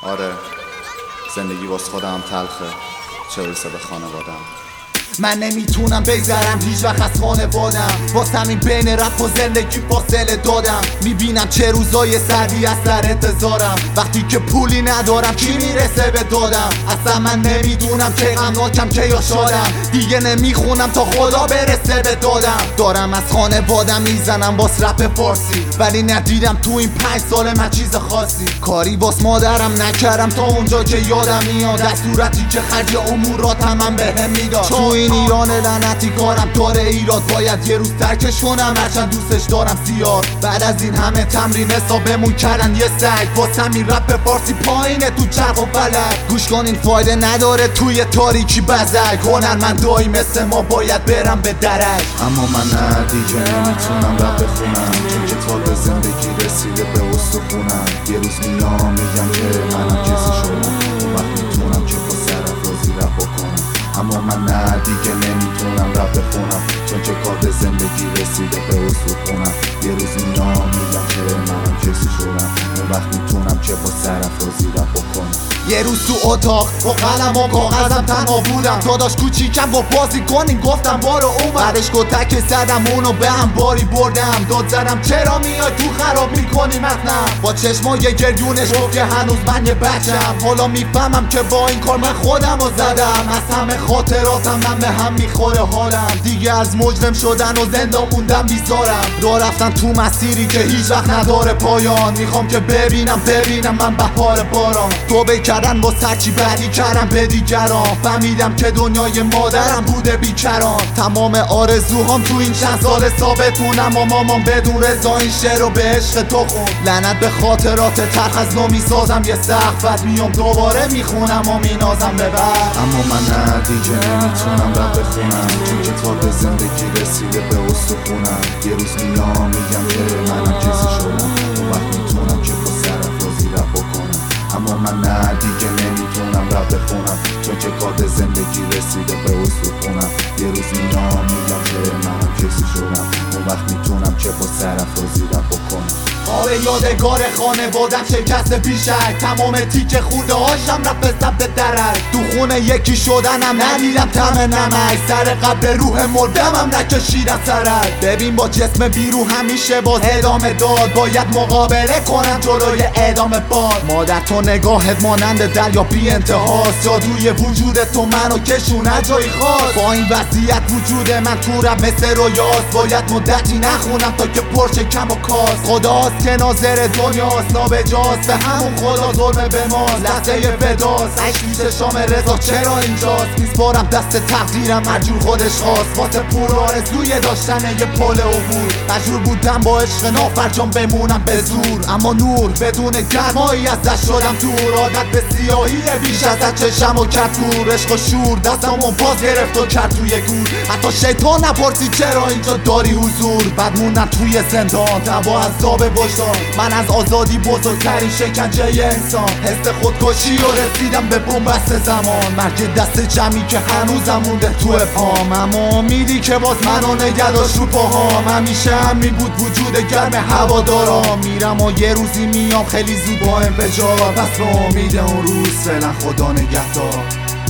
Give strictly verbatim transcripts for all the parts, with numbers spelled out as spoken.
آره زندگی واس خودم تلخه، چه برسه به خانوادم. من نمیتونم بگذرم هیچ وقت از خانوادم، واسه همین بین رپ و زندگی فاصله دادم. میبینم چه روزای سردی از سر انتظارم، وقتی که پولی ندارم کی میرسه به دادم. اصلا من نمیدونم که غمناکم که یا شادم، دیگه نمیخونم تا خدا برسه به دادم. دارم از خانوادم میزنم باس رپ فارسی، ولی ندیدم تو این پنج سال من چیز خاصی. کاری باس مادرم نکردم تا اونجا که یادم میاد، در صورتی که خرج اموراتم من بهم میداد. این ایران لعنتی کارم داره ایراد، باید یه روز ترکشونم هرچند دوستش دارم زیاد. بعد از این همه تمرین حسابمون کردن یه سگ، واسه همین رپ فارسی پایینه تو چرخ و فلک. گوش کن این فایده نداره توی تاریکی بزک، هنرمندایی مثل ما باید برم به درک. اما من نه دیگه نمیتونم رپ بخونم، چون که تا به زندگی رسیده به استخونم. یه روز میام میگم که منم کسی شدم، اون وقت میتونم که با سرافرازی رپ بکنم. اما من نه دیگه نمیتونم رپ بخونم، چون که کار به زندگی رسیده به استخونم. یه روز میام میگم که منم کسی شدم، اون وقت میتونم که با سرافرازی رپ بکنم. یه روز تو اتاق با قلم و کاغذم تنها بودم، داداش کوچیکم با بازی کنیم گفتم بارو اومد. بعدش کتک زدم اونو به هم باری بردم، داد زدم چرا میای تو خراب میکنی متنم. با چشمای گریونش گفت که هنوز من یه بچم، حالا میفهمم که با این کار من خودم رو زدم. از همه خاطراتم من به هم میخوره حالم، دیگه از مجرم شدن و زندان موندم بیزارم. راه رفتن تو مسیری که هیچ وقت نداره پایان، میخوام که ببینم ببینم من بهار باران. تو کردن با سرچی بعدی کردم به دیگران، فهمیدم که دنیای مادرم بوده بیکران. تمام آرزوهام تو این چند سال ثابتونم، و مامان بدون رضا این شعر رو به عشق تو خون. لعنت به خاطرات تلخ، از نو میسازم یه سقف، بعد میام دوباره میخونم و مینازم به بعد. اما من نه دیگه نمیتونم رپ بخونم، چون که تا به زندگی رسیده به استخونم. یه روز میام میگم که منم کسی شدم، اون وقت میتونم که با سرافرازی رپ بکنم. اما من نه دیگه نمیتونم رپ بخونم، چون که کار به زندگی رسیده به استخونم. یه روز میام میگم که منم کسی شدم، اون وقت میتونم که با سرافرازی رپ بکنم. آره یادگار خانوادم شکست بیشک، تمام تیکه خورده هاشم رفت ثبت درک. تو خونه یکی شدنم ندیدم طعم نمک، سر قبل روح مردمم نکشیدم سرک. ببین با جسم بیرو همیشه باز ادامه داد، باید مقابله کنم جلوی اعدام باد. مادر تو نگاهت مانند دریا بی انتهاست، جادوی وجود تو منو کشونه جایی خواست. با این وضعیت وجود من تو رپ مثل رویاست، باید مدتی نخونم تا که پرشه کم و کاست. خداست که ناظر دنیاست نابجاست، به همون خدا ظلم به ماست، لحظه فداست. عشق میشه شام رضا چرا اینجاست، میسپارم دست تقدیرم مجبور خودش خواست. واسه پول آرزوی داشتن یه پل عبور، مجبور بودم با عشق نافرجام بمونم به زور. اما نور بدون گرمایی ازش شدم دور، عادت به سیاهی بیش از چشم و کتور. عشق و شور دستمو باز گرفت و کرد توی گور، حتی شیطان نپرسی چرا اینجا داری حضور. بعد موندم توی زندان دوا عذاب وجدان، من از آزادی بزرگترین شکنجه انسان. حس خودکشی و رسیدم به بنبست زمان، مرگ دست جمعی که هنوزم مونده تو پام. اما امیدی که باز منو نگه داشت رو پاهام، همیشه همین بود وجود گرم هوادارام. میرم و یه روزی میام خیلی زود با انفجار، پس به امید اون روز فعلا خدا نگهدار.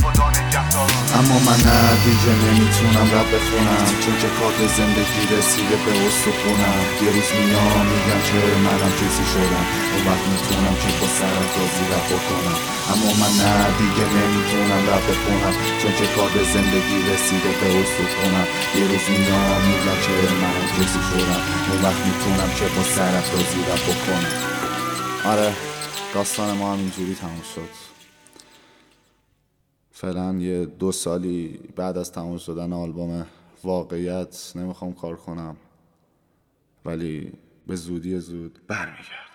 اما من نه دیگه نمیتونم رپ بخونم، چون که کار به زندگی رسیده به استخونم. یه روز میام میگم که منم کسی شدم، اون وقت میتونم که با سرافرازی رپ بکنم. اما من نه دیگه نمیتونم رپ بخونم، چون که کار به زندگی رسیده به استخونم. یه روز میام میگم که منم کسی شدم، اون وقت میتونم که با سرافرازی رپ بکنم. آره داستان ما هم اینجوری تموم شد. فعلا یه دو سالی بعد از تمام شدن آلبوم واقعیت نمیخوام کار کنم، ولی به زودی زود برمیگرد.